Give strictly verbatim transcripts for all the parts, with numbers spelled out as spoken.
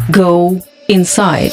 Go Inside.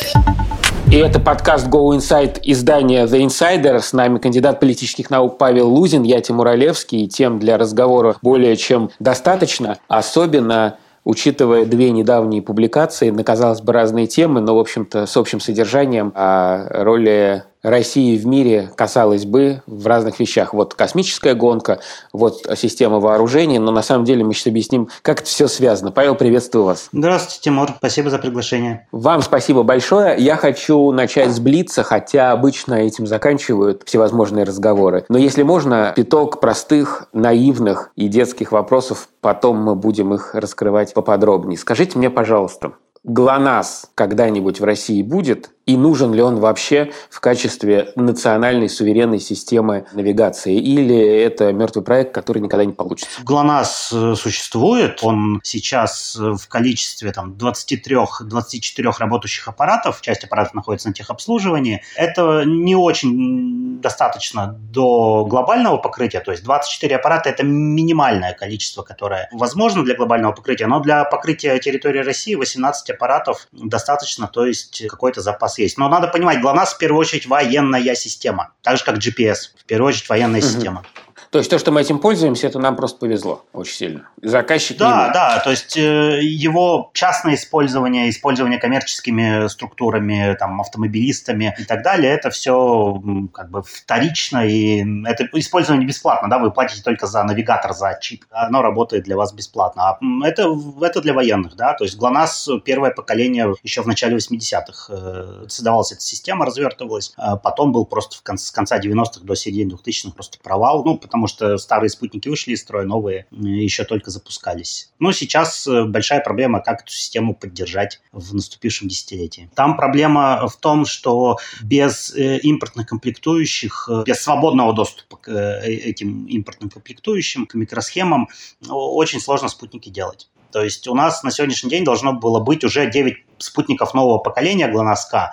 И это подкаст Go Inside издания The Insider. С нами кандидат политических наук Павел Лузин, я Тимур Олевский. И тем для разговора более чем достаточно, особенно учитывая две недавние публикации на, казалось бы, разные темы, но, в общем-то, с общим содержанием о роли России в мире, казалось бы, в разных вещах. Вот космическая гонка, вот система вооружений, но на самом деле мы сейчас объясним, как это все связано. Павел, приветствую вас. Здравствуйте, Тимур. Спасибо за приглашение. Вам спасибо большое. Я хочу начать с блица, хотя обычно этим заканчивают всевозможные разговоры. Но если можно, пяток простых, наивных и детских вопросов, потом мы будем их раскрывать поподробнее. Скажите мне, пожалуйста, ГЛОНАСС когда-нибудь в России будет? И нужен ли он вообще в качестве национальной суверенной системы навигации? Или это мертвый проект, который никогда не получится? ГЛОНАСС существует. Он сейчас в количестве там, двадцать три - двадцать четыре работающих аппаратов. Часть аппаратов находится на техобслуживании. Это не очень достаточно до глобального покрытия. То есть двадцать четыре аппарата – это минимальное количество, которое возможно для глобального покрытия. Но для покрытия территории России восемнадцать аппаратов достаточно, то есть какой-то запас есть. Но надо понимать, ГЛОНАСС в первую очередь военная система, так же как джи пи эс, в первую очередь военная угу. система. То есть то, что мы этим пользуемся, это нам просто повезло очень сильно. Заказчик Да, да, то есть э, его частное использование, использование коммерческими структурами, там, автомобилистами и так далее, это все как бы вторично, и это использование бесплатно, да, вы платите только за навигатор, за чип, оно работает для вас бесплатно. А это, это для военных, да, то есть ГЛОНАСС первое поколение еще в начале восьмидесятых э, создавалась эта система, развертывалась, а потом был просто в конце, с конца девяностых до середины двухтысячных просто провал, ну, потому что старые спутники вышли из строя, новые еще только запускались. Но сейчас большая проблема, как эту систему поддержать в наступившем десятилетии. Там проблема в том, что без импортных комплектующих, без свободного доступа к этим импортным комплектующим, к микросхемам, очень сложно спутники делать. То есть у нас на сегодняшний день должно было быть уже девять спутников нового поколения ГЛОНАСС-К,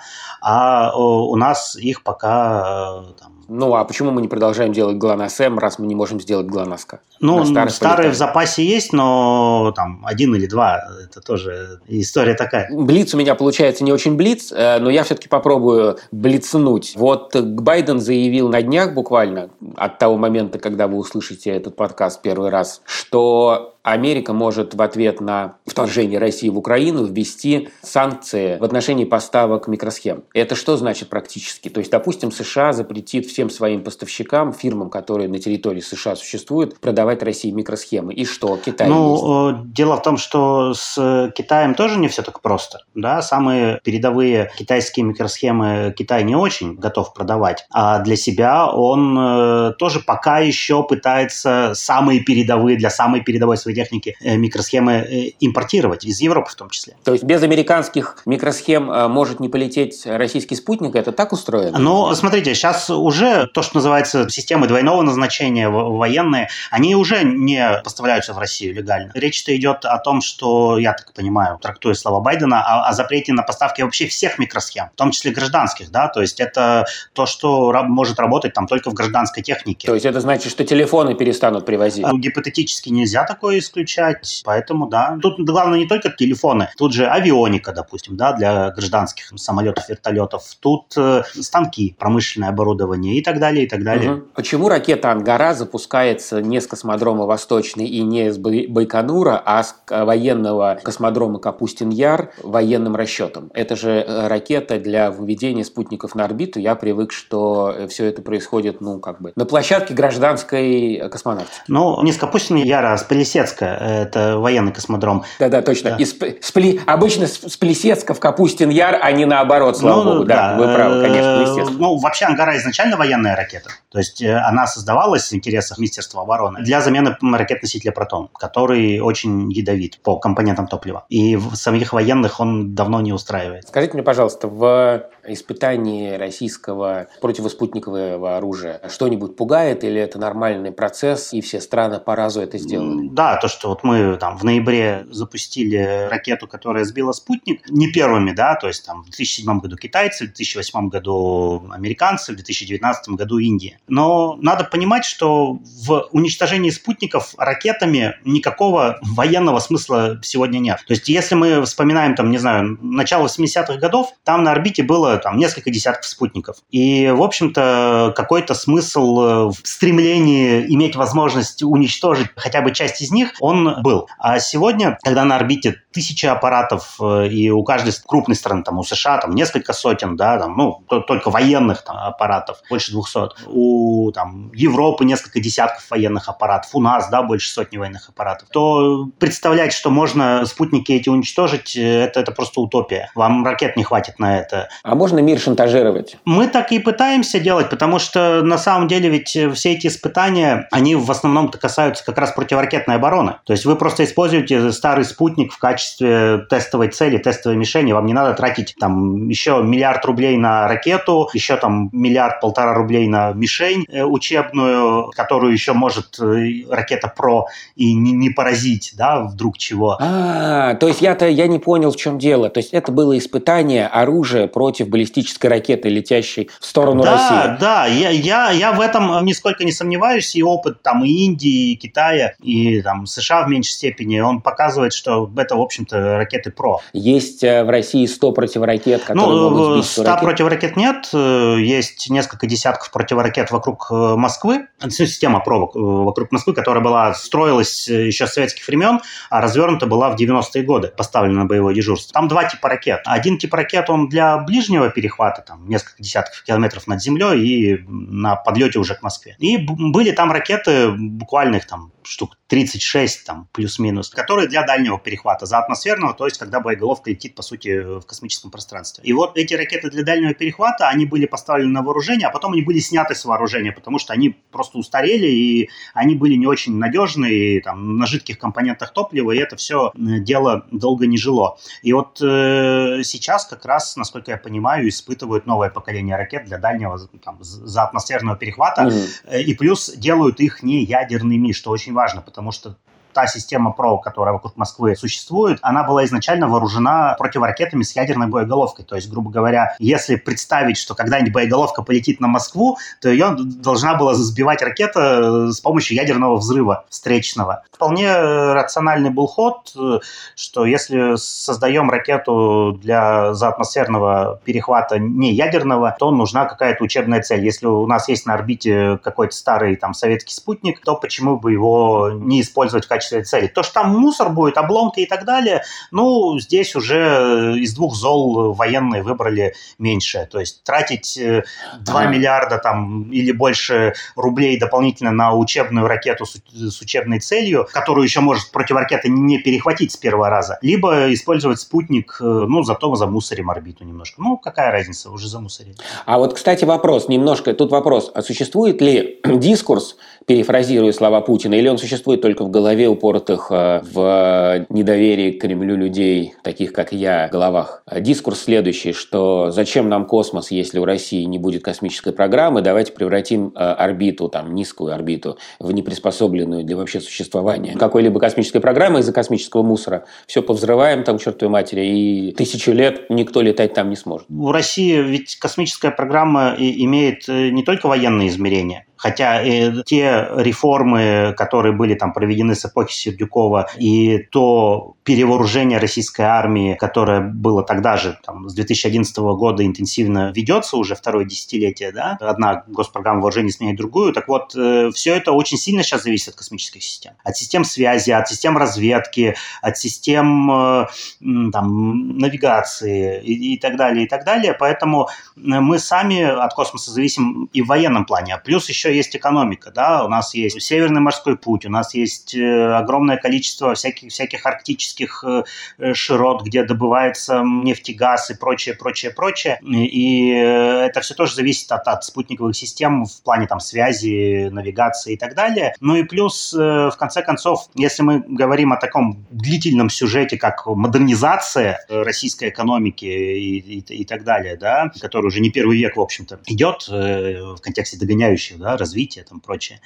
а у нас их пока там, Ну, а почему мы не продолжаем делать ГЛОНАСС-М, раз мы не можем сделать ГЛОНАСС-К? Ну, старые в запасе есть, но там один или два, это тоже история такая. Блиц у меня получается не очень блиц, но я все-таки попробую блицнуть. Вот Байден заявил на днях буквально, от того момента, когда вы услышите этот подкаст первый раз, что Америка может в ответ на вторжение России в Украину ввести санкции в отношении поставок микросхем. Это что значит практически? То есть, допустим, США запретит всем своим поставщикам, фирмам, которые на территории США существуют, продавать России микросхемы. И что? Китай Ну, есть? Дело в том, что с Китаем тоже не все так просто. Да? Самые передовые китайские микросхемы Китай не очень готов продавать. А для себя он э, тоже пока еще пытается самые передовые, для самой передовой своей техники э, микросхемы э, импортировать, из Европы в том числе. То есть без американских микросхем э, может не полететь российский спутник? Это так устроено? Ну, смотрите, сейчас уже то, что называется системы двойного назначения военные, они уже не поставляются в Россию легально. Речь-то идет о том, что, я так понимаю, трактуя слова Байдена, о, о запрете на поставки вообще всех микросхем, в том числе гражданских, да, то есть это то, что раб- может работать там только в гражданской технике. То есть это значит, что телефоны перестанут привозить? Ну, гипотетически нельзя такое исключать, поэтому, да. Тут главное не только телефоны, тут же авионика, допустим, да, для гражданских самолетов, вертолетов, тут э, станки, промышленное оборудование и так далее, и так далее. Угу. Почему ракета «Ангара» запускается не с космодрома «Восточный» и не с Байконура, а с военного космодрома Капустин-Яр военным расчетом? Это же ракета для выведения спутников на орбиту. Я привык, что все это происходит, ну, как бы, на площадке гражданской космонавтики. Ну, не с Капустин-Яра, а с Плесецка. Это военный космодром. Да-да, точно. Да. И сп- спли... Обычно с Плесецка в Капустин-Яр, а не наоборот, слава ну, богу. Да, да, вы правы, конечно, Плесецк. Ну, вообще «Ангара» изначально военная ракета. То есть она создавалась в интересах Министерства обороны для замены ракет-носителя «Протон», который очень ядовит по компонентам топлива. И в самих военных он давно не устраивает. Скажите мне, пожалуйста, в испытание российского противоспутникового оружия что-нибудь пугает или это нормальный процесс и все страны по разу это сделали? Да, то, что вот мы там в ноябре запустили ракету, которая сбила спутник, не первыми, да, то есть там в две тысячи седьмом году китайцы, в две тысячи восьмом году американцы, в две тысячи девятнадцатом году Индия. Но надо понимать, что в уничтожении спутников ракетами никакого военного смысла сегодня нет. То есть если мы вспоминаем, там, не знаю, начало восьмидесятых годов, там на орбите было там несколько десятков спутников. И, в общем-то, какой-то смысл в стремлении иметь возможность уничтожить хотя бы часть из них, он был. А сегодня, когда на орбите тысячи аппаратов, и у каждой крупной страны, там, у США там несколько сотен, да, там, ну, только военных там, аппаратов, больше двухсот, у там, Европы несколько десятков военных аппаратов, у нас, да, больше сотни военных аппаратов, то представлять, что можно спутники эти уничтожить, это, это просто утопия. Вам ракет не хватит на это. А можно мир шантажировать? Мы так и пытаемся делать, потому что на самом деле ведь все эти испытания, они в основном-то касаются как раз противоракетной обороны. То есть вы просто используете старый спутник в качестве тестовой цели, тестовой мишени. Вам не надо тратить там еще миллиард рублей на ракету, еще там миллиард-полтора рублей на мишень э, учебную, которую еще может э, ракета ПРО и не, не поразить, да, вдруг чего. А, то есть я-то я не понял, в чем дело. То есть это было испытание оружия против баллистической ракеты, летящей в сторону да, России. Да, да, я, я, я в этом нисколько не сомневаюсь. И опыт там и Индии, и Китая, и там США в меньшей степени, он показывает, что это, в общем-то, ракеты ПРО. Есть в России сто противоракет, которые ну, могут сбить ста противоракет нет. Есть несколько десятков противоракет вокруг Москвы. Система ПРО вокруг Москвы, которая была, строилась еще с советских времен, а развернута была в девяностые годы, поставлена на боевое дежурство. Там два типа ракет. Один тип ракет, он для ближнего перехвата, там, несколько десятков километров над землей и на подлете уже к Москве. И были там ракеты, буквально их там штук тридцать шесть, там, плюс-минус, которые для дальнего перехвата, заатмосферного, то есть когда боеголовка летит, по сути, в космическом пространстве. И вот эти ракеты для дальнего перехвата, они были поставлены на вооружение, а потом они были сняты с вооружения, потому что они просто устарели, и они были не очень надежные, там, на жидких компонентах топлива, и это все дело долго не жило. И вот э, сейчас как раз, насколько я понимаю, испытывают новое поколение ракет для дальнего там, заатмосферного перехвата, mm-hmm. и плюс делают их не ядерными, что очень важно, потому что та система ПРО, которая вокруг Москвы существует, она была изначально вооружена противоракетами с ядерной боеголовкой. То есть, грубо говоря, если представить, что когда-нибудь боеголовка полетит на Москву, то ее должна была сбивать ракета с помощью ядерного взрыва встречного. Вполне рациональный был ход, что если создаем ракету для заатмосферного перехвата не ядерного, то нужна какая-то учебная цель. Если у нас есть на орбите какой-то старый там советский спутник, то почему бы его не использовать в качестве цели? То, что там мусор будет, обломки и так далее, ну, здесь уже из двух зол военные выбрали меньшее. То есть тратить два миллиарда там, или больше рублей дополнительно на учебную ракету с, с учебной целью, которую еще может противоракета не перехватить с первого раза, либо использовать спутник, ну, зато замусорим орбиту немножко. Ну, какая разница, уже замусорили. А вот, кстати, вопрос, немножко, тут вопрос, а существует ли дискурс, перефразируя слова Путина, или он существует только в голове упоротых в недоверии к Кремлю людей, таких как я, в головах? Дискурс следующий, что зачем нам космос, если у России не будет космической программы, давайте превратим орбиту, там, низкую орбиту, в неприспособленную для вообще существования какой-либо космической программы из-за космического мусора. Все повзрываем там к чертовой матери, и тысячу лет никто летать там не сможет. У России ведь космическая программа имеет не только военные измерения. Хотя э, те реформы, которые были там проведены с эпохи Сердюкова, и то перевооружение российской армии, которое было тогда же, там, с две тысячи одиннадцатого года интенсивно ведется уже второе десятилетие, да, одна госпрограмма вооружений сменяет другую, так вот, э, все это очень сильно сейчас зависит от космических систем. От систем связи, от систем разведки, от систем э, там, навигации и, и так далее, и так далее. Поэтому мы сами от космоса зависим и в военном плане. А плюс еще есть экономика, да, у нас есть Северный морской путь, у нас есть огромное количество всяких, всяких арктических широт, где добывается нефть, газ и прочее, прочее, прочее. И это все тоже зависит от, от спутниковых систем в плане там связи, навигации и так далее. Ну и плюс, в конце концов, если мы говорим о таком длительном сюжете, как модернизация российской экономики и, и, и так далее, да, который уже не первый век, в общем-то, идет в контексте догоняющего, да, развития и прочее,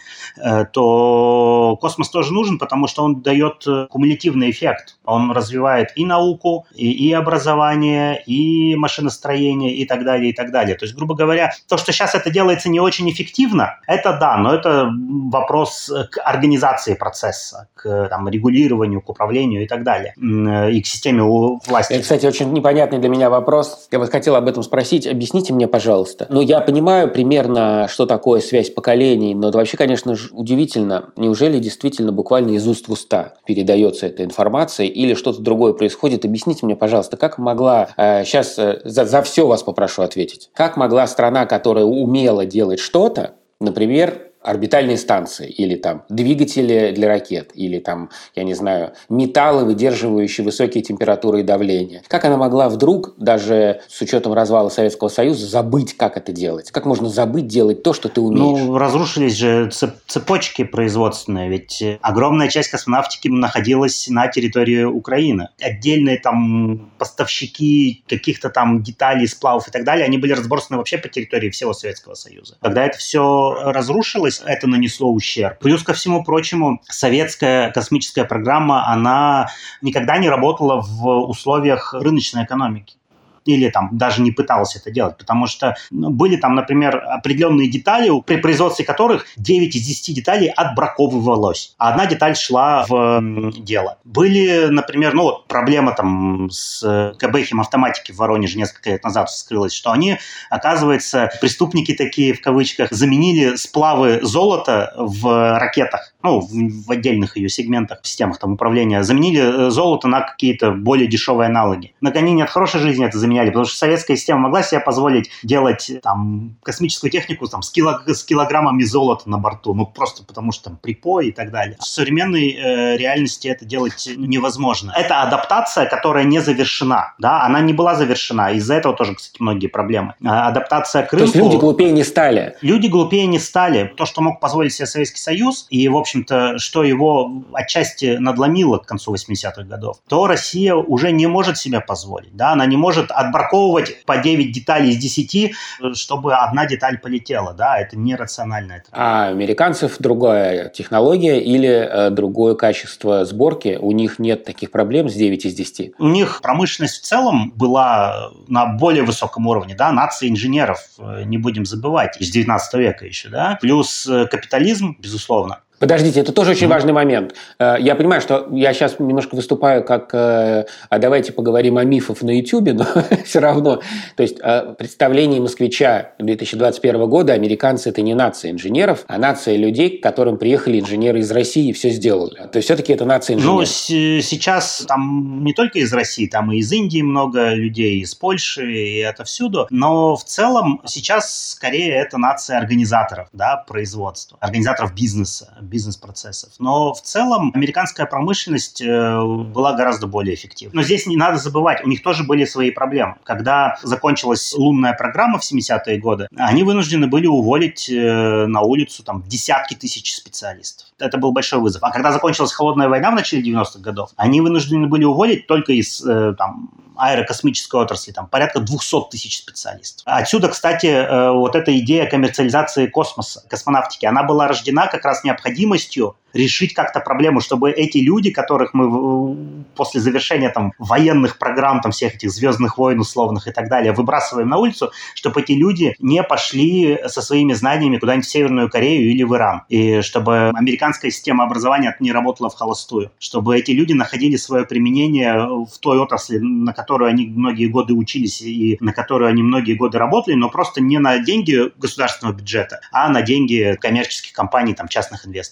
то космос тоже нужен, потому что он дает кумулятивный эффект. Он развивает и науку, и, и образование, и машиностроение, и так далее, и так далее. То есть, грубо говоря, то, что сейчас это делается не очень эффективно, это да, но это вопрос к организации процесса, к там, регулированию, к управлению и так далее, и к системе власти. Это, кстати, очень непонятный для меня вопрос. Я вот хотел об этом спросить. Объясните мне, пожалуйста. Ну, я понимаю примерно, что такое связь поколений, но это вообще, конечно же, удивительно. Неужели действительно буквально из уст в уста передается эта информация или что-то другое происходит? Объясните мне, пожалуйста, как могла... Э, сейчас э, за, за все вас попрошу ответить. Как могла страна, которая умела делать что-то, например, орбитальные станции, или там двигатели для ракет, или там, я не знаю, металлы, выдерживающие высокие температуры и давление. Как она могла вдруг, даже с учетом развала Советского Союза, забыть, как это делать? Как можно забыть делать то, что ты умеешь? Ну, разрушились же цепочки производственные, ведь огромная часть космонавтики находилась на территории Украины. Отдельные там поставщики каких-то там деталей, сплавов и так далее, они были разбросаны вообще по территории всего Советского Союза. Когда это все разрушилось, это нанесло ущерб. Плюс ко всему прочему, советская космическая программа, она никогда не работала в условиях рыночной экономики. Или там даже не пыталась это делать, потому что были там, например, определенные детали, при производстве которых девять из десяти деталей отбраковывалось, а одна деталь шла в дело. Были, например, ну вот проблема там с КБ химавтоматики в Воронеже несколько лет назад вскрылась, что они, оказывается, преступники такие, в кавычках, заменили сплавы золота в ракетах, ну, в, в отдельных ее сегментах, в системах там управления, заменили золото на какие-то более дешевые аналоги. На коне не от хорошей жизни это заменили, потому что советская система могла себе позволить делать там космическую технику там, с, кило, с килограммами золота на борту, ну просто потому что там припой и так далее. В современной э, реальности это делать невозможно. Это адаптация, которая не завершена, да, она не была завершена, из-за этого тоже, кстати, многие проблемы. А адаптация к рынку... То есть люди глупее не стали? Люди глупее не стали. То, что мог позволить себе Советский Союз, и, в общем-то, что его отчасти надломило к концу восьмидесятых годов, то Россия уже не может себе позволить, да, она не может отбраковывать по девять деталей из десяти, чтобы одна деталь полетела, да, это нерационально. А американцев другая технология или э, другое качество сборки? У них нет таких проблем с девять из десяти? У них промышленность в целом была на более высоком уровне, да, нация инженеров, не будем забывать, из девятнадцатого века еще, да, плюс капитализм, безусловно. Подождите, это тоже очень mm-hmm. важный момент. Я понимаю, что я сейчас немножко выступаю как «а давайте поговорим о мифах на Ютубе», но все равно. То есть в представлении москвича две тысячи двадцать первого года американцы – это не нация инженеров, а нация людей, к которым приехали инженеры из России и все сделали. То есть все-таки это нация инженеров. Ну, с- сейчас там не только из России, там и из Индии много людей, из Польши, и отовсюду. Но в целом сейчас скорее это нация организаторов, да, производства, организаторов бизнеса, бизнес-процессов. Но в целом американская промышленность э, была гораздо более эффективна. Но здесь не надо забывать, у них тоже были свои проблемы. Когда закончилась лунная программа в семидесятые годы, они вынуждены были уволить э, на улицу там, десятки тысяч специалистов. Это был большой вызов. А когда закончилась холодная война в начале девяностых годов, они вынуждены были уволить только из э, там, аэрокосмической отрасли, там порядка двести тысяч специалистов. Отсюда, кстати, э, вот эта идея коммерциализации космоса, космонавтики, она была рождена как раз необходимостью решить как-то проблему, чтобы эти люди, которых мы после завершения там, военных программ, там, всех этих «Звездных войн» условных и так далее, выбрасываем на улицу, чтобы эти люди не пошли со своими знаниями куда-нибудь в Северную Корею или в Иран. И чтобы американская система образования не работала в холостую. Чтобы эти люди находили свое применение в той отрасли, на которую они многие годы учились и на которую они многие годы работали, но просто не на деньги государственного бюджета, а на деньги коммерческих компаний, там, частных инвесторов.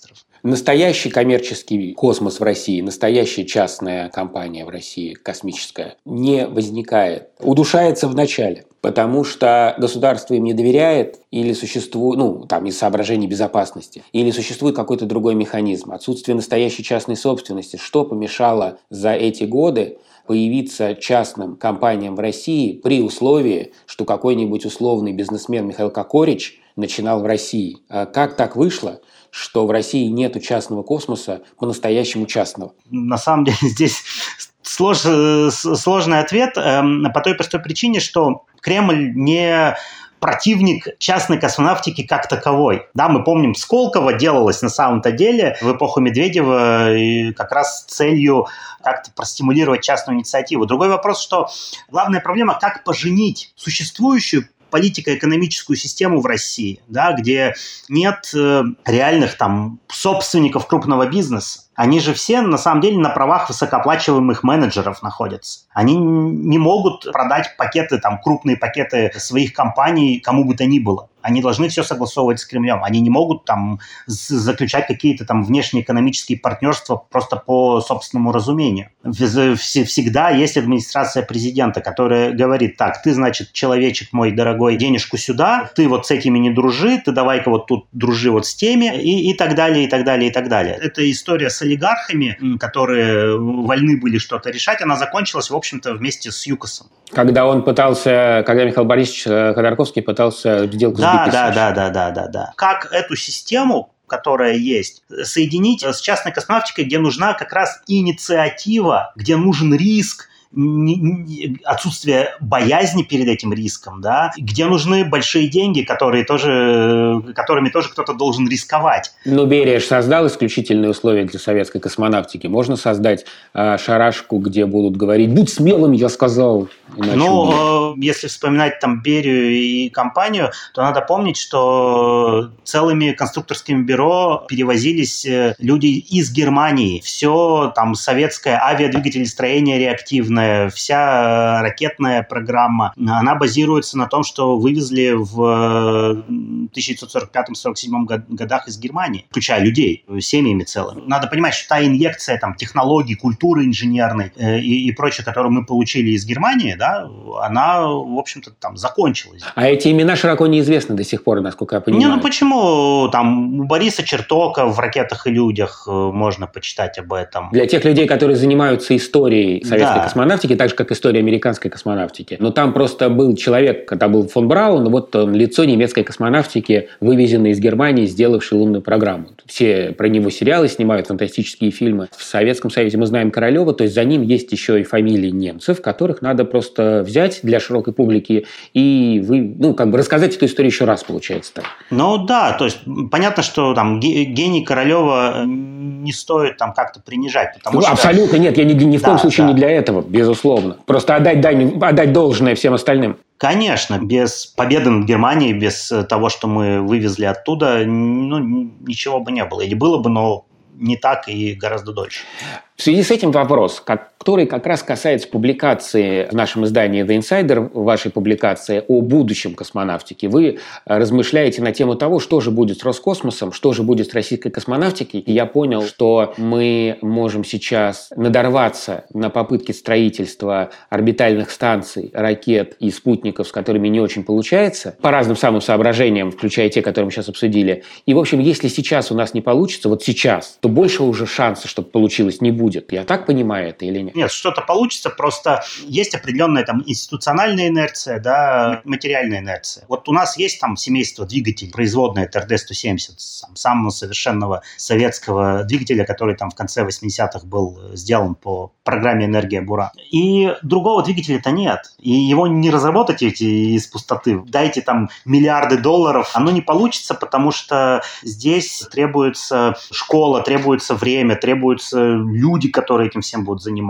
Настоящий коммерческий космос в России, настоящая частная компания в России, космическая, не возникает. Удушается в начале, потому что государство им не доверяет или существует, ну, там, из соображений безопасности, или существует какой-то другой механизм. Отсутствие настоящей частной собственности. Что помешало за эти годы появиться частным компаниям в России при условии, что какой-нибудь условный бизнесмен Михаил Кокорич начинал в России? Как так вышло, что в России нет частного космоса, по-настоящему частного? На самом деле здесь слож, сложный ответ по той простой причине, что Кремль не противник частной космонавтики как таковой. Да, мы помним, Сколково делалось на самом-то деле в эпоху Медведева и как раз с целью как-то простимулировать частную инициативу. Другой вопрос, что главная проблема, как поженить существующую политико-экономическую систему в России, да, где нет э, реальных там собственников крупного бизнеса. Они же все, на самом деле, на правах высокооплачиваемых менеджеров находятся. Они не могут продать пакеты, там, крупные пакеты своих компаний кому бы то ни было. Они должны все согласовывать с Кремлем. Они не могут там заключать какие-то там внешнеэкономические партнерства просто по собственному разумению. Всегда есть администрация президента, которая говорит: так, ты, значит, человечек мой дорогой, денежку сюда, ты вот с этими не дружи, ты давай-ка вот тут дружи вот с теми, и, и так далее, и так далее, и так далее. Эта история с олигархами, которые вольны были что-то решать, она закончилась, в общем-то, вместе с ЮКОСом. Когда он пытался, когда Михаил Борисович Ходорковский пытался сделку да, с БИК. Да, да, да, да, да, да. Как эту систему, которая есть, соединить с частной космонавтикой, где нужна как раз инициатива, где нужен риск, отсутствие боязни перед этим риском, да, где нужны большие деньги, которые тоже, которыми тоже кто-то должен рисковать. Ну, Берия же создал исключительные условия для советской космонавтики. Можно создать э, шарашку, где будут говорить: будь смелым, я сказал. Ну, э, если вспоминать там Берию и компанию, то надо помнить, что целыми конструкторскими бюро перевозились люди из Германии. Все там советское авиадвигателестроение реактивное, вся ракетная программа, она базируется на том, что вывезли в тысяча девятьсот сорок пятом — сорок седьмом годах из Германии, включая людей, семьями целыми. Надо понимать, что та инъекция там, технологий, культуры инженерной э, и, и прочее, которую мы получили из Германии, да, она, в общем-то, там закончилась. А эти имена широко неизвестны до сих пор, насколько я понимаю. Не, ну почему? Там у Бориса Чертока в «Ракетах и людях» можно почитать об этом. Для тех людей, которые занимаются историей советской да. космонавтики, так же, как история американской космонавтики. Но там просто был человек, когда был фон Браун, вот он, лицо немецкой космонавтики, вывезенное из Германии, сделавший лунную программу. Все про него сериалы снимают, фантастические фильмы. В Советском Союзе мы знаем Королева, то есть за ним есть еще и фамилии немцев, которых надо просто взять для широкой публики и вы, ну, как бы рассказать эту историю еще раз, получается так. Ну да, то есть понятно, что там гений Королева не стоит там как-то принижать. Потому ну, что... Абсолютно нет, я ни, ни в да, коем случае да. не для этого, безусловно. Просто отдать, дань, отдать должное всем остальным. Конечно, без победы над Германией, без того, что мы вывезли оттуда, ну, ничего бы не было. Или было бы, но не так и гораздо дольше. В связи с этим вопрос, который как раз касается публикации в нашем издании The Insider, вашей публикации о будущем космонавтики. Вы размышляете на тему того, что же будет с Роскосмосом, что же будет с российской космонавтикой. И я понял, что мы можем сейчас надорваться на попытки строительства орбитальных станций, ракет и спутников, с которыми не очень получается, по разным самым соображениям, включая те, которые мы сейчас обсудили. И, в общем, если сейчас у нас не получится, вот сейчас, то больше уже шанса, чтобы получилось, не будет. Я так понимаю это или нет? Нет, что-то получится, просто есть определенная там институциональная инерция, да, материальная инерция. Вот у нас есть там семейство двигателей, производное от эр дэ сто семьдесят, самого совершенного советского двигателя, который там в конце восьмидесятых был сделан по программе «Энергия Бура». И другого двигателя-то нет. И его не разработать эти из пустоты. Дайте там миллиарды долларов, оно не получится, потому что здесь требуется школа, требуется время, требуются люди, которые этим всем будут заниматься.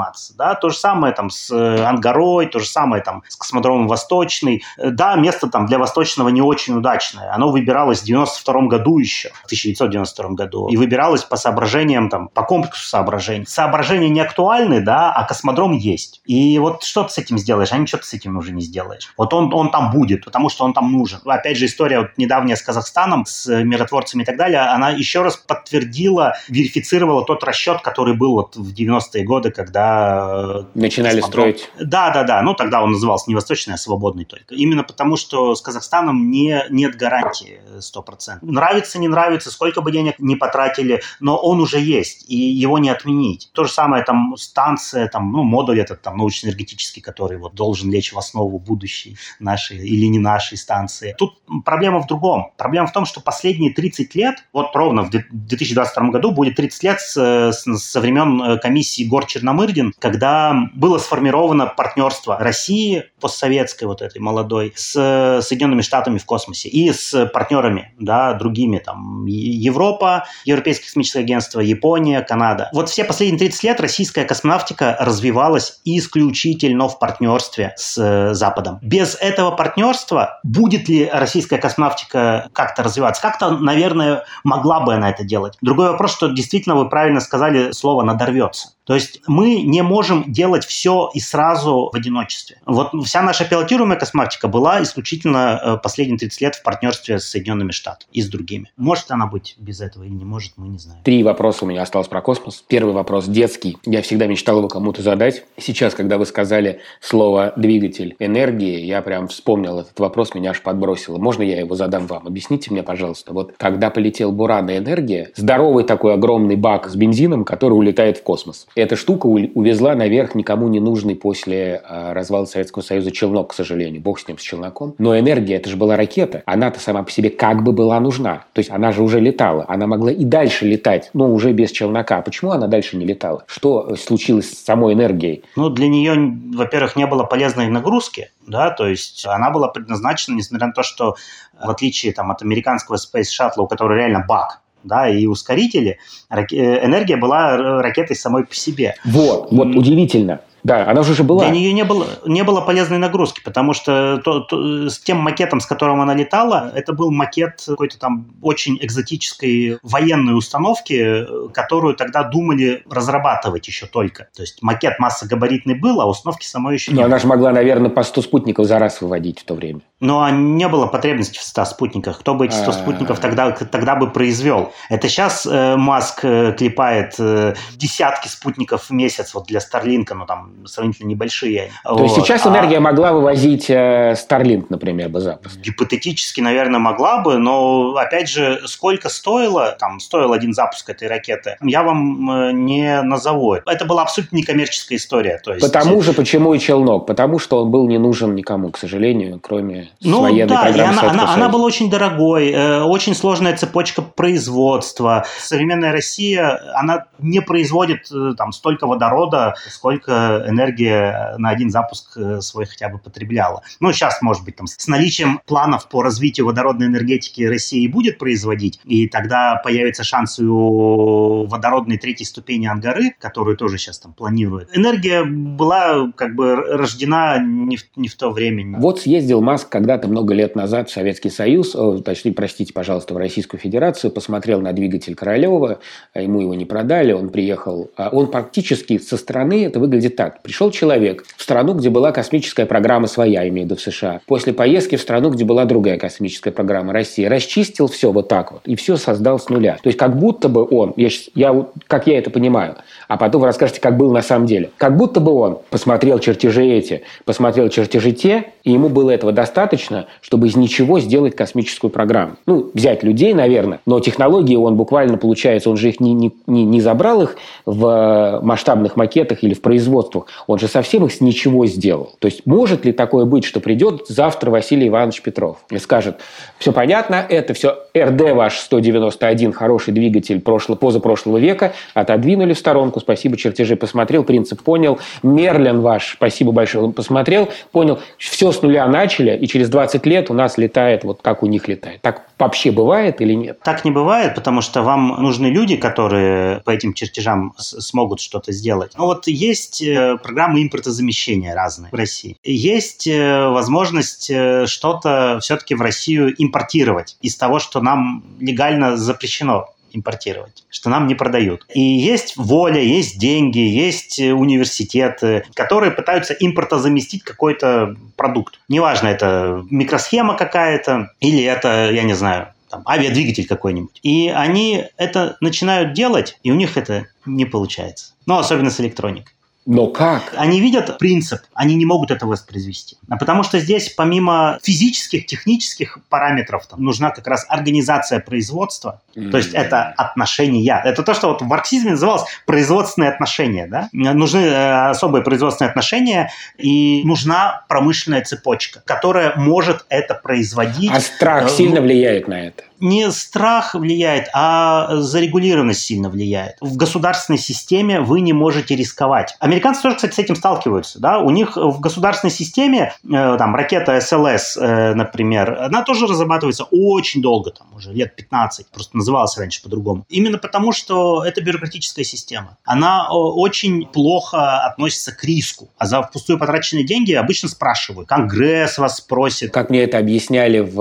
заниматься. Да? То же самое там с Ангарой, то же самое там с космодромом Восточный. Да, место там для Восточного не очень удачное. Оно выбиралось в девяносто втором году еще, в тысяча девятьсот девяносто втором году, и выбиралось по соображениям, там, по комплексу соображений. Соображения не актуальны, да, а космодром есть. И вот что ты с этим сделаешь? А ничего ты с этим уже не сделаешь. Вот он, он там будет, потому что он там нужен. Опять же, история вот недавняя с Казахстаном, с миротворцами и так далее, она еще раз подтвердила, верифицировала тот расчет, который был вот в девяностые годы, когда... Начинали космодром... строить. Да, да, да. Ну, тогда он назывался не Восточный, а Свободный только. Именно потому, что с Казахстаном не, нет гарантии сто процентов. Нравится, не нравится, сколько бы денег не потратили, но он уже есть, и его не отменить. То же самое там станция, там, ну, модуль этот там научно-энергетический, который вот должен лечь в основу будущей нашей или не нашей станции. Тут проблема в другом. Проблема в том, что последние тридцать лет, вот ровно в две тысячи двадцать втором году будет тридцать лет с, с, со времен комиссии Гор-Черномырдин, когда было сформировано партнерство России, постсоветской вот этой молодой, с Соединенными Штатами в космосе и с партнерами, да, другими, там, Европа, Европейское космическое агентство, Япония, Канада. Вот все последние тридцать лет российская космонавтика развивалась исключительно в партнерстве с Западом. Без этого партнерства будет ли российская космонавтика как-то развиваться? Как-то, наверное, могла бы она это делать. Другой вопрос, что действительно вы правильно сказали слово «надорвется». То есть мы не можем делать все и сразу в одиночестве. Вот вся наша пилотируемая космонавтика была исключительно последние тридцать лет в партнерстве с Соединенными Штатами и с другими. Может она быть без этого или не может, мы не знаем. Три вопроса у меня осталось про космос. Первый вопрос детский. Я всегда мечтал его кому-то задать. Сейчас, когда вы сказали слово «двигатель энергии», я прям вспомнил этот вопрос, меня аж подбросило. Можно я его задам вам? Объясните мне, пожалуйста. Вот когда полетел Буран и энергия, здоровый такой огромный бак с бензином, который улетает в космос. Эта штука увезла наверх никому не нужный после э, развала Советского Союза челнок, к сожалению. Бог с ним, с челноком. Но энергия, это же была ракета. Она-то сама по себе как бы была нужна. То есть она же уже летала. Она могла и дальше летать, но уже без челнока. Почему она дальше не летала? Что случилось с самой энергией? Ну, для нее, во-первых, не было полезной нагрузки. Да, то есть она была предназначена, несмотря на то, что в отличие там, от американского Space Shuttle, у которого реально бак, да, и ускорители, энергия была ракетой самой по себе. Вот, вот удивительно. Да, она уже была. Для нее не было, не было полезной нагрузки, потому что то, то, с тем макетом, с которым она летала, это был макет какой-то там очень экзотической военной установки, которую тогда думали разрабатывать еще только. То есть макет массогабаритный был, а установки самой еще не было. Но она же могла, наверное, по сто спутников за раз выводить в то время. Но не было потребности в ста спутниках. Кто бы эти сто спутников тогда, тогда бы произвел? Это сейчас э, Маск э, клепает э, десятки спутников в месяц вот для Старлинка, ну там сравнительно небольшие. То вот. Есть сейчас энергия а... могла вывозить э, Starlink, например, бы запросто? Гипотетически, наверное, могла бы, но, опять же, сколько стоило, там, стоил один запуск этой ракеты, я вам э, не назову. Это была абсолютно некоммерческая история. То есть... Потому же, почему и челнок? Потому что он был не нужен никому, к сожалению, кроме ну, военной да, программы она, Советского она, Союза. она была очень дорогой, э, очень сложная цепочка производства. Современная Россия, она не производит э, там столько водорода, сколько энергия на один запуск свой хотя бы потребляла. Ну, сейчас, может быть, там, с наличием планов по развитию водородной энергетики Россия будет производить, и тогда появится шанс у водородной третьей ступени Ангары, которую тоже сейчас там планируют. Энергия была как бы рождена не в, не в то время. Вот съездил Маск когда-то много лет назад в Советский Союз, о, точнее, простите, пожалуйста, в Российскую Федерацию, посмотрел на двигатель Королева, ему его не продали, он приехал, он практически со стороны, это выглядит так. Пришел человек в страну, где была космическая программа своя, имею в виду в США. После поездки в страну, где была другая космическая программа России, расчистил все вот так вот. И все создал с нуля. То есть как будто бы он, я, я, как я это понимаю, а потом вы расскажете, как было на самом деле. Как будто бы он посмотрел чертежи эти, посмотрел чертежи те, и ему было этого достаточно, чтобы из ничего сделать космическую программу. Ну, взять людей, наверное, но технологии он буквально, получается, он же их не, не, не, не забрал их в масштабных макетах или в производствах. Он же совсем их с ничего сделал. То есть может ли такое быть, что придет завтра Василий Иванович Петров и скажет, все понятно, это все эр дэ ваш сто девяносто один, хороший двигатель прошло, позапрошлого века, отодвинули в сторонку, спасибо, чертежи посмотрел, принцип понял, Мерлин ваш, спасибо большое, он посмотрел, понял, все с нуля начали, и через через двадцать лет у нас летает вот как у них летает. Так вообще бывает или нет? Так не бывает, потому что вам нужны люди, которые по этим чертежам с- смогут что-то сделать. Ну вот есть э, программы импортозамещения разные в России. Есть э, возможность э, что-то все-таки в Россию импортировать из того, что нам легально запрещено импортировать, что нам не продают. И есть воля, есть деньги, есть университеты, которые пытаются импортозаместить какой-то продукт. Неважно, это микросхема какая-то или это, я не знаю, там, авиадвигатель какой-нибудь. И они это начинают делать, и у них это не получается. Ну, особенно с электроникой. Но как? Они видят принцип, они не могут это воспроизвести. А потому что здесь помимо физических, технических параметров там, нужна как раз организация производства. Mm-hmm. То есть это отношения. Это то, что вот в марксизме называлось производственные отношения. Да? Нужны э, особые производственные отношения и нужна промышленная цепочка, которая может это производить. А страх э, сильно влияет на это? Не страх влияет, а зарегулированность сильно влияет. В государственной системе вы не можете рисковать. Американцы тоже, кстати, с этим сталкиваются. Да? У них в государственной системе э, там, ракета эс эл эс, э, например, она тоже разрабатывается очень долго, там, уже лет пятнадцать. Просто называлась раньше по-другому. Именно потому, что это бюрократическая система. Она очень плохо относится к риску. А за впустую потраченные деньги обычно спрашивают. Конгресс вас спросит. Как мне это объясняли в,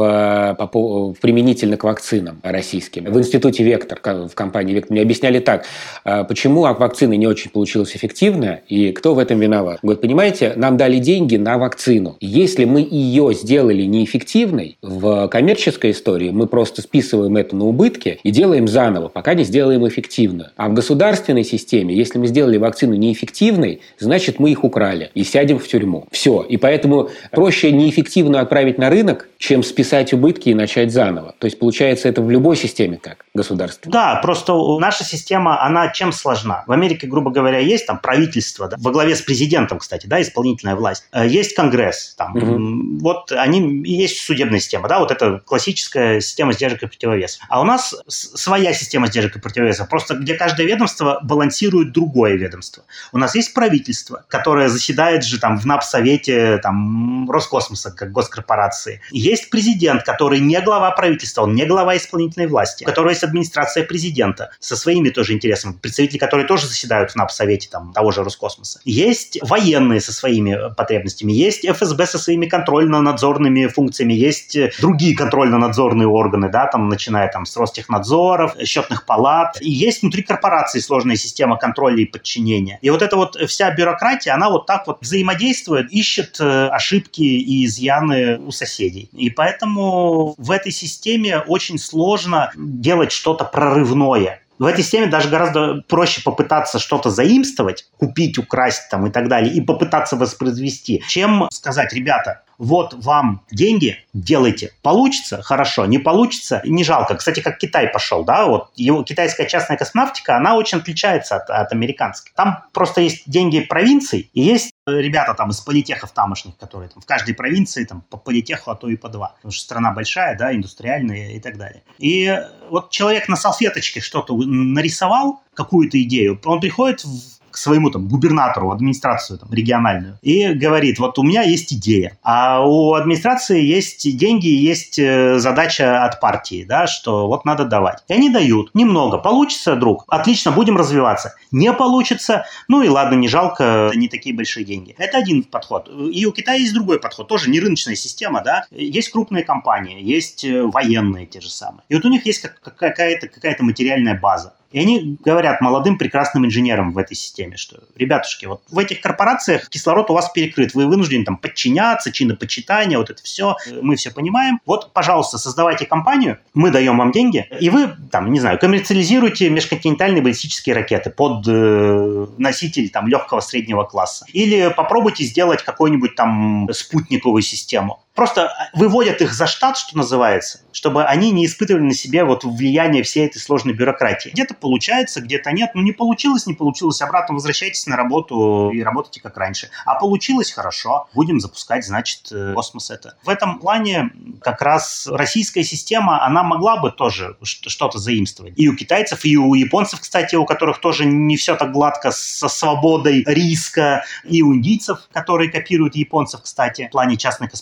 в применительно к вакцинам российским. В институте «Вектор», в компании «Вектор», мне объясняли так, почему вакцина не очень получилась эффективная и кто в этом виноват. Говорят, понимаете, нам дали деньги на вакцину. Если мы ее сделали неэффективной, в коммерческой истории мы просто списываем это на убытки и делаем заново, пока не сделаем эффективную. А в государственной системе, если мы сделали вакцину неэффективной, значит, мы их украли и сядем в тюрьму. Все. И поэтому проще неэффективную отправить на рынок, чем списать убытки и начать заново. То есть, получается, это в любой системе так, государственной. Да, просто наша система, она чем сложна? В Америке, грубо говоря, есть там правительство, да, во главе с президентом, кстати, да, исполнительная власть. Есть Конгресс, там, угу. Вот они, есть судебная система, да, вот это классическая система сдержек и противовесов. А у нас своя система сдержек и противовесов, просто где каждое ведомство балансирует другое ведомство. У нас есть правительство, которое заседает же там в НАП-совете там, Роскосмоса, как госкорпорации. Есть президент, который не глава правительства, он не глава исполнительной власти, у которого есть администрация президента со своими тоже интересами, представители, которые тоже заседают в НАП-совете там, того же Роскосмоса. Есть военные со своими потребностями, есть эф эс бэ со своими контрольно-надзорными функциями, есть другие контрольно-надзорные органы, да, там, начиная там, с Ростехнадзоров, счетных палат. И есть внутри корпорации сложная система контроля и подчинения. И вот эта вот вся бюрократия, она вот так вот взаимодействует, ищет ошибки и изъяны у соседей. И поэтому в этой системе очень сложно делать что-то прорывное. В этой системе даже гораздо проще попытаться что-то заимствовать, купить, украсть там и так далее, и попытаться воспроизвести, чем сказать, ребята, вот вам деньги, делайте. Получится? Хорошо. Не получится? Не жалко. Кстати, как Китай пошел, да, вот его китайская частная космонавтика, она очень отличается от, от американской. Там просто есть деньги провинций, и есть ребята там из политехов тамошних, которые там в каждой провинции там по политеху, а то и по два. Потому что страна большая, да, индустриальная и так далее. И вот человек на салфеточке что-то нарисовал, какую-то идею, он приходит в к своему там губернатору, администрацию там, региональную, и говорит, вот у меня есть идея, а у администрации есть деньги, есть задача от партии, да, что вот надо давать. И они дают немного. Получится, друг? Отлично, будем развиваться. Не получится? Ну и ладно, не жалко, не такие большие деньги. Это один подход. И у Китая есть другой подход, тоже не рыночная система, да, есть крупные компании, есть военные те же самые. И вот у них есть какая-то, какая-то материальная база. И они говорят молодым прекрасным инженерам в этой системе, что, ребятушки, вот в этих корпорациях кислород у вас перекрыт, вы вынуждены там подчиняться, чинопочитание, вот это все, мы все понимаем. Вот, пожалуйста, создавайте компанию, мы даем вам деньги, и вы, там, не знаю, коммерциализируете межконтинентальные баллистические ракеты под э, носитель там легкого среднего класса. Или попробуйте сделать какую-нибудь там спутниковую систему. Просто выводят их за штат, что называется, чтобы они не испытывали на себе вот влияние всей этой сложной бюрократии. Где-то получается, где-то нет. Ну, не получилось, не получилось. Обратно возвращайтесь на работу и работайте как раньше. А получилось хорошо. Будем запускать, значит, космос это. В этом плане как раз российская система, она могла бы тоже что-то заимствовать. И у китайцев, и у японцев, кстати, у которых тоже не все так гладко со свободой риска. И у индийцев, которые копируют японцев, кстати, в плане частной космонавтики.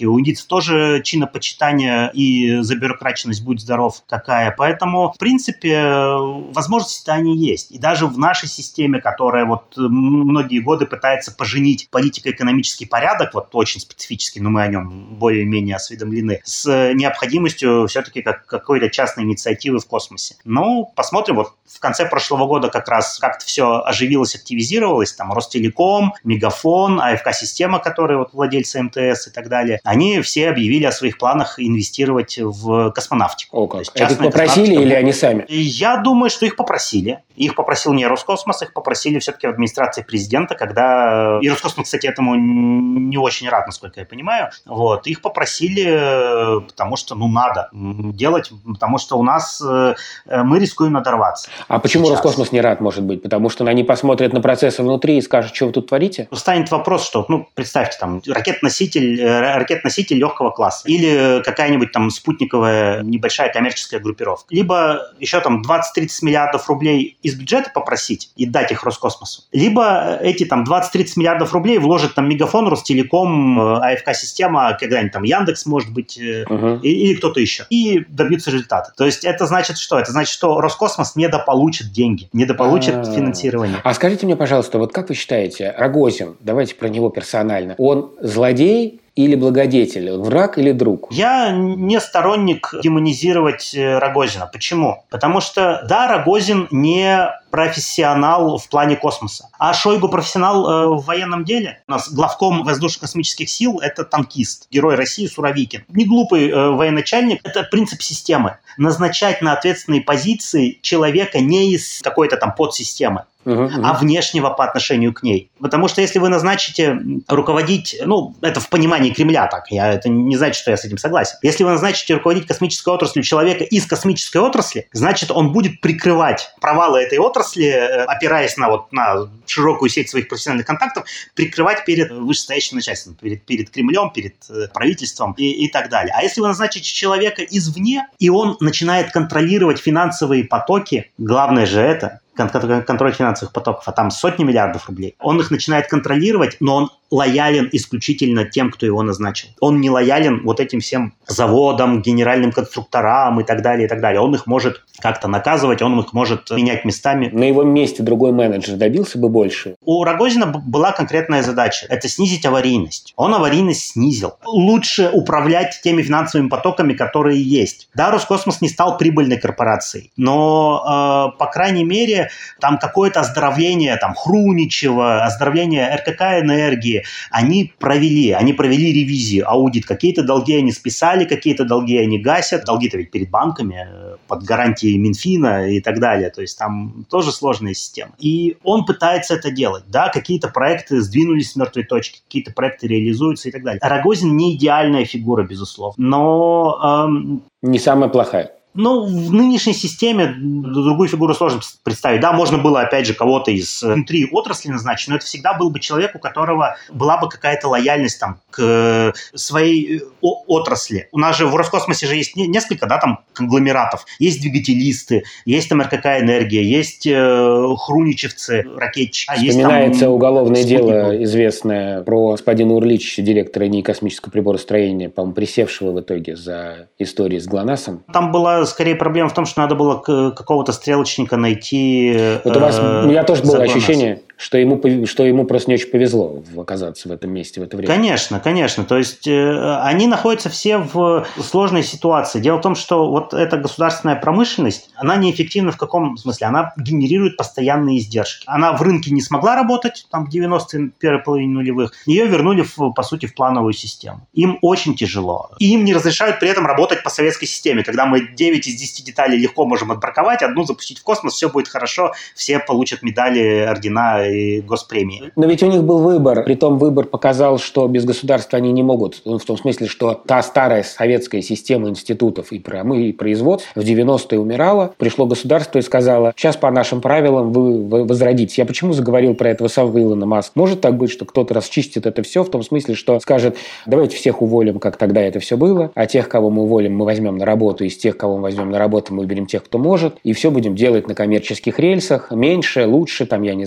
все-таки у индийцев тоже чинопочитание и забюрократичность, будь здоров, такая. Поэтому, в принципе, возможности-то они есть. И даже в нашей системе, которая вот многие годы пытается поженить политико-экономический порядок, вот очень специфический, но мы о нем более-менее осведомлены, с необходимостью все-таки как, какой-то частной инициативы в космосе. Ну, посмотрим. Вот в конце прошлого года как раз как-то все оживилось, активизировалось. Там Ростелеком, Мегафон, АФК-система, которые вот владельцы эм тэ эс и так далее, они все объявили о своих планах инвестировать в космонавтику. О, как. Это их попросили или они сами? Я думаю, что их попросили. Их попросил не Роскосмос, их попросили все-таки в администрации президента, когда... И Роскосмос, кстати, этому не очень рад, насколько я понимаю. Вот. Их попросили, потому что, ну, надо делать, потому что у нас мы рискуем надорваться. А почему сейчас Роскосмос не рад, может быть? Потому что они посмотрят на процессы внутри и скажут, что вы тут творите? Станет вопрос, что, ну, представьте, там, ракет-носитель, ракет-носитель легкого класса или какая-нибудь там спутниковая небольшая коммерческая группировка. Либо еще там двадцать-тридцать миллиардов рублей из бюджета попросить и дать их Роскосмосу. Либо эти там двадцать-тридцать миллиардов рублей вложит там Мегафон, Ростелеком, АФК-система, когда-нибудь там Яндекс, может быть, uh-huh. и, или кто-то еще. И добьются результата. То есть это значит что? Это значит, что Роскосмос недополучит деньги, недополучит А-а-а. финансирование. А скажите мне, пожалуйста, вот как вы считаете, Рогозин, давайте про него персонально, он злодей или благодетель? Враг или друг? Я не сторонник демонизировать Рогозина. Почему? Потому что, да, Рогозин не профессионал в плане космоса. А Шойгу профессионал э, в военном деле. У нас главком воздушно-космических сил – это танкист, герой России Суровикин. Не глупый э, военачальник. Это принцип системы. Назначать на ответственные позиции человека не из какой-то там подсистемы, Uh-huh, uh-huh. а внешнего по отношению к ней. Потому что если вы назначите руководить, ну, это в понимании Кремля так, я, это не значит, что я с этим согласен. Если вы назначите руководить космической отраслью человека из космической отрасли, значит, он будет прикрывать провалы этой отрасли, опираясь на, вот, на широкую сеть своих профессиональных контактов, прикрывать перед вышестоящим начальством, перед, перед Кремлем, перед правительством и, и так далее. А если вы назначите человека извне, и он начинает контролировать финансовые потоки, главное же это, контроль финансовых потоков, а там сотни миллиардов рублей. Он их начинает контролировать, но он лоялен исключительно тем, кто его назначил. Он не лоялен вот этим всем заводам, генеральным конструкторам и так далее, и так далее. Он их может как-то наказывать, он их может менять местами. На его месте другой менеджер добился бы больше? У Рогозина была конкретная задача. Это снизить аварийность. Он аварийность снизил. Лучше управлять теми финансовыми потоками, которые есть. Да, Роскосмос не стал прибыльной корпорацией, но, э, по крайней мере, там какое-то оздоровление, там, Хруничева, оздоровление эр ка ка энергии, они провели, они провели ревизию, аудит. Какие-то долги они списали, какие-то долги они гасят. Долги-то ведь перед банками, под гарантией Минфина и так далее. То есть там тоже сложная система. И он пытается это делать. Да, какие-то проекты сдвинулись с мертвой точки, какие-то проекты реализуются и так далее. Рогозин не идеальная фигура, безусловно, но... Эм... Не самая плохая. Ну, в нынешней системе другую фигуру сложно представить. Да, можно было, опять же, кого-то из внутри отрасли назначить, но это всегда был бы человек, у которого была бы какая-то лояльность там, к своей отрасли. У нас же в Роскосмосе же есть несколько, да, там, конгломератов. Есть двигателисты, есть там эр ка ка энергия, есть э, хруничевцы, ракетчики. Вспоминается там уголовное спутнику. Дело известное про господина Урличича, директора НИИ космического приборостроения, по-моему, присевшего в итоге за историю с ГЛОНАССом. Там была скорее проблема в том, что надо было какого-то стрелочника найти. Вот у вас, у меня тоже было ощущение, что ему, что ему просто не очень повезло оказаться в этом месте в это время. Конечно, конечно. То есть э, они находятся все в сложной ситуации. Дело в том, что вот эта государственная промышленность, она неэффективна в каком смысле? Она генерирует постоянные издержки. Она в рынке не смогла работать там в девяностые, первой половине нулевых. Ее вернули, в, по сути, в плановую систему. Им очень тяжело. И им не разрешают при этом работать по советской системе, когда мы девять из десяти деталей легко можем отбраковать, одну запустить в космос, все будет хорошо, все получат медали, ордена и госпремии. Но ведь у них был выбор. Притом выбор показал, что без государства они не могут. В том смысле, что та старая советская система институтов и производств в девяностые умирала. Пришло государство и сказало, сейчас по нашим правилам вы возродитесь. Я почему заговорил про этого самого Илона Маска? Может так быть, что кто-то расчистит это все в том смысле, что скажет, давайте всех уволим, как тогда это все было, а тех, кого мы уволим, мы возьмем на работу, из тех, кого мы возьмем на работу, мы выберем тех, кто может, и все будем делать на коммерческих рельсах, меньше, лучше, там, я не знаю, за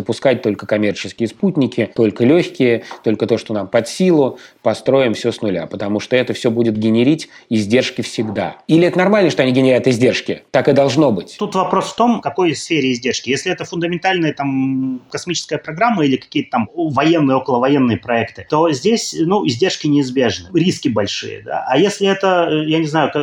запускать только коммерческие спутники, только легкие, только то, что нам под силу, построим все с нуля, потому что это все будет генерить издержки всегда. Или это нормально, что они генерят издержки? Так и должно быть. Тут вопрос в том, в какой сфере издержки. Если это фундаментальная там космическая программа или какие-то там военные, околовоенные проекты, то здесь, ну, издержки неизбежны, риски большие, да. А если это, я не знаю,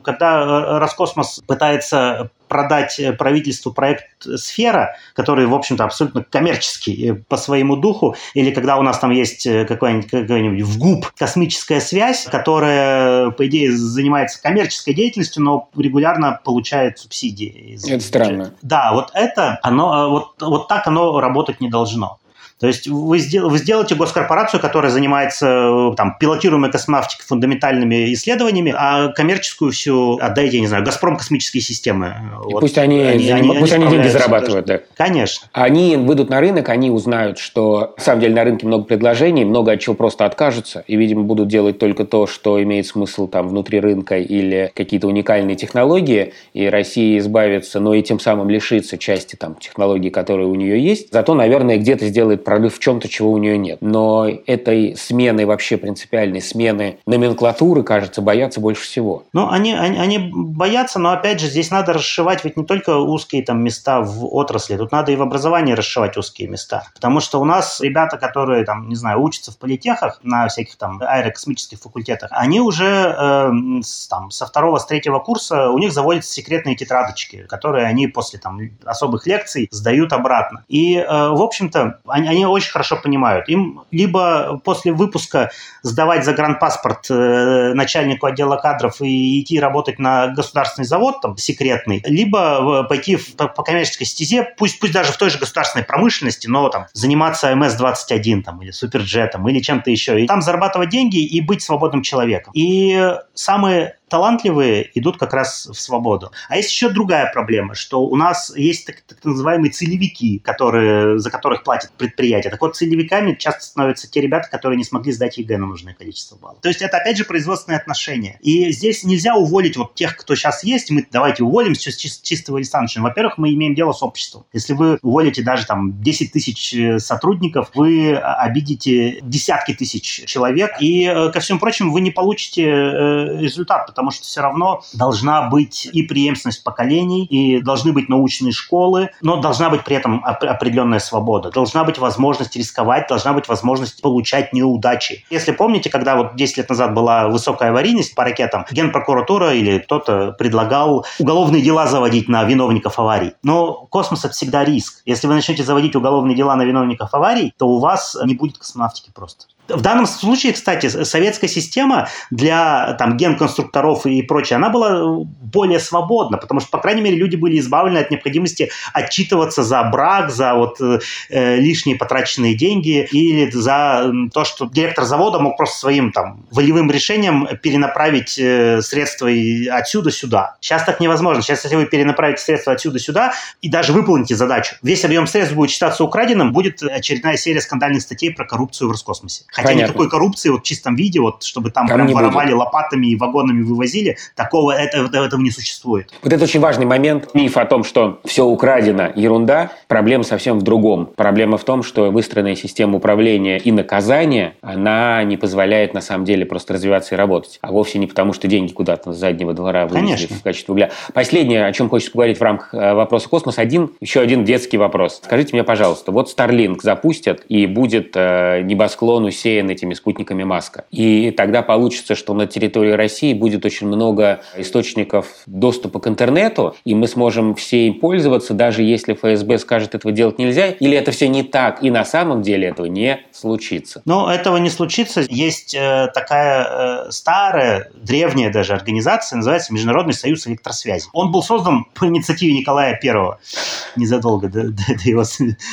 когда Роскосмос пытается продать правительству проект «Сфера», который, в общем-то, абсолютно коммерческий по своему духу, или когда у нас там есть какой-нибудь, какой-нибудь в ГУП космическая связь, которая, по идее, занимается коммерческой деятельностью, но регулярно получает субсидии. Это странно. Да, вот это, оно, вот, вот так оно работать не должно. То есть вы, сдел, вы сделаете госкорпорацию, которая занимается там, пилотируемой космонавтикой, фундаментальными исследованиями, а коммерческую всю отдайте, я не знаю, «Газпром» космические системы. Вот. Пусть они, они, они, пусть они, они деньги зарабатывают. Да. Конечно. Они выйдут на рынок, они узнают, что на самом деле на рынке много предложений, много от чего просто откажутся, и, видимо, будут делать только то, что имеет смысл там внутри рынка или какие-то уникальные технологии, и Россия избавится, но и тем самым лишится части там, технологий, которые у нее есть. Зато, наверное, где-то сделает прорыв в чем-то, чего у нее нет. Но этой смены, вообще принципиальной смены номенклатуры, кажется, боятся больше всего. Ну, они, они, они боятся, но, опять же, здесь надо расшивать ведь не только узкие там места в отрасли, тут надо и в образовании расшивать узкие места. Потому что у нас ребята, которые, там, не знаю, учатся в политехах, на всяких там аэрокосмических факультетах, они уже э, с, там, со второго, с третьего курса у них заводятся секретные тетрадочки, которые они после там особых лекций сдают обратно. И, э, в общем-то, они, они очень хорошо понимают. Им либо после выпуска сдавать загранпаспорт э, начальнику отдела кадров и идти работать на государственный завод там, секретный, либо пойти в, по, по коммерческой стезе, пусть, пусть даже в той же государственной промышленности, но там, заниматься эм эс двадцать один там, или Суперджетом, или чем-то еще. И там зарабатывать деньги и быть свободным человеком. И самые талантливые идут как раз в свободу. А есть еще другая проблема, что у нас есть так, так называемые целевики, которые, за которых платят предприятия. Так вот, целевиками часто становятся те ребята, которые не смогли сдать ЕГЭ на нужное количество баллов. То есть это, опять же, производственные отношения. И здесь нельзя уволить вот тех, кто сейчас есть, мы давайте уволим все с чистого листа. Во-первых, мы имеем дело с обществом. Если вы уволите даже там десять тысяч сотрудников, вы обидите десятки тысяч человек, и, ко всему прочему, вы не получите результат, потому что все равно должна быть и преемственность поколений, и должны быть научные школы, но должна быть при этом определенная свобода. Должна быть возможность рисковать, должна быть возможность получать неудачи. Если помните, когда вот десять лет назад была высокая аварийность по ракетам, Генпрокуратура или кто-то предлагал уголовные дела заводить на виновников аварий. Но космос — это всегда риск. Если вы начнете заводить уголовные дела на виновников аварий, то у вас не будет космонавтики просто. В данном случае, кстати, советская система для там, генконструкторов и прочее, она была более свободна, потому что, по крайней мере, люди были избавлены от необходимости отчитываться за брак, за вот, э, лишние потраченные деньги или за то, что директор завода мог просто своим там, волевым решением перенаправить э, средства отсюда сюда. Сейчас так невозможно. Сейчас, если вы перенаправите средства отсюда сюда и даже выполните задачу, весь объем средств будет считаться украденным, будет очередная серия скандальных статей про коррупцию в Роскосмосе. Хотя Понятно. Никакой коррупции вот в чистом виде, вот, чтобы там, там прям воровали будет. Лопатами и вагонами вывозили, такого этого, этого не существует. Вот это очень важный момент. Миф о том, что все украдено, ерунда. Проблема совсем в другом. Проблема в том, что выстроенная система управления и наказания, она не позволяет на самом деле просто развиваться и работать. А вовсе не потому, что деньги куда-то с заднего двора вывезли в качестве угля. Последнее, о чем хочется поговорить в рамках вопроса космоса, один, еще один детский вопрос. Скажите мне, пожалуйста, вот Starlink запустят и будет э, небосклон усеян этими спутниками Маска. И тогда получится, что на территории России будет очень много источников доступа к интернету, и мы сможем все им пользоваться, даже если эф эс бэ скажет, этого делать нельзя, или это все не так, и на самом деле этого не случится? Ну, этого не случится. Есть э, такая э, старая, древняя даже организация, называется Международный союз электросвязи. Он был создан по инициативе Николая Первого. Незадолго до, до, до его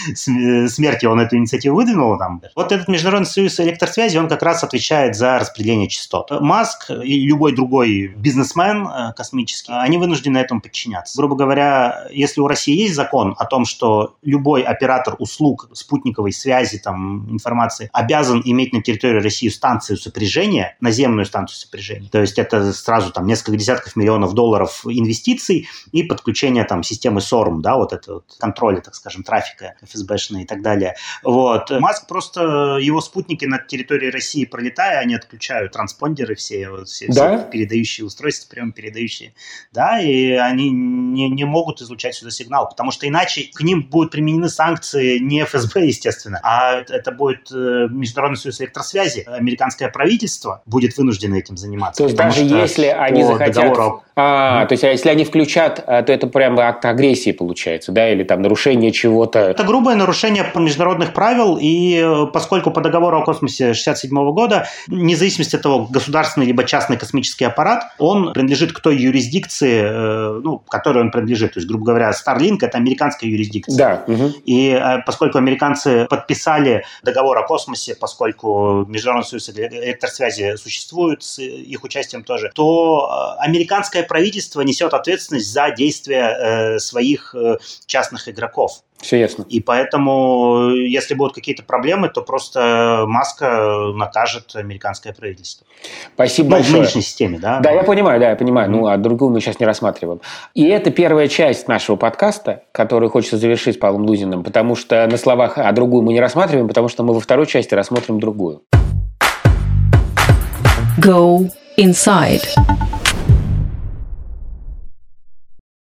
смерти он эту инициативу выдвинул. Там. Вот этот Международный союз электросвязи, он как раз отвечает за распределение частот. Маск и любой другой любой бизнесмен космический, они вынуждены этому подчиняться. Грубо говоря, если у России есть закон о том, что любой оператор услуг спутниковой связи, там, информации, обязан иметь на территории России станцию сопряжения, наземную станцию сопряжения, то есть это сразу там несколько десятков миллионов долларов инвестиций и подключение там системы сорм, да, вот это вот контроля, так скажем, трафика эф эс бэ-шного и так далее. Вот. Маск просто, его спутники над территорией России пролетая, они отключают транспондеры все, все, да? все передающие устройства, прям передающие, да, и они не, не могут излучать сюда сигнал, потому что иначе к ним будут применены санкции не эф эс бэ, естественно, а это будет Международный союз электросвязи. Американское правительство будет вынуждено этим заниматься. То есть даже если они захотят... Договору... А, mm-hmm. то есть, а если они включат, то это прямо акт агрессии получается, да, или там нарушение чего-то? Это грубое нарушение международных правил, и поскольку по договору о космосе шестьдесят седьмого года, вне зависимости от того, государственный либо частный космический аппарат, он принадлежит к той юрисдикции, э, ну, к которой он принадлежит. То есть, грубо говоря, Starlink — это американская юрисдикция. Да. Угу. И э, поскольку американцы подписали договор о космосе, поскольку Международный союз электросвязи существует с их участием тоже, то э, американское правительство несет ответственность за действия э, своих э, частных игроков. Все ясно. И поэтому, если будут какие-то проблемы, то просто Маска накажет американское правительство. Спасибо ну, большое. В нынешней системе, да? Да, я понимаю, да, я понимаю. Mm-hmm. Ну, а другую мы сейчас не рассматриваем. И это первая часть нашего подкаста, который хочется завершить с Павлом Лузиным, потому что на словах, а другую мы не рассматриваем, потому что мы во второй части рассмотрим другую. Go inside.